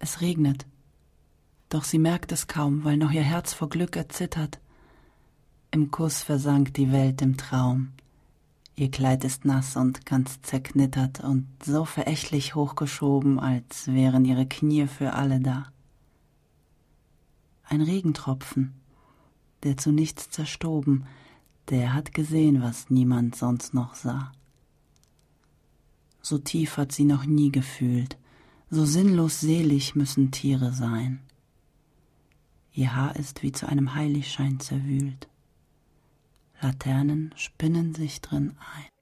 Es regnet, doch sie merkt es kaum, weil noch ihr Herz vor Glück erzittert. Im Kuss versank die Welt im Traum. Ihr Kleid ist nass und ganz zerknittert und so verächtlich hochgeschoben, als wären ihre Knie für alle da. Ein Regentropfen, der zu nichts zerstoben, der hat gesehen, was niemand sonst noch sah. So tief hat sie noch nie gefühlt, so sinnlos selig müssen Tiere sein. Ihr Haar ist wie zu einem Heiligschein zerwühlt. Laternen spinnen sich drin ein.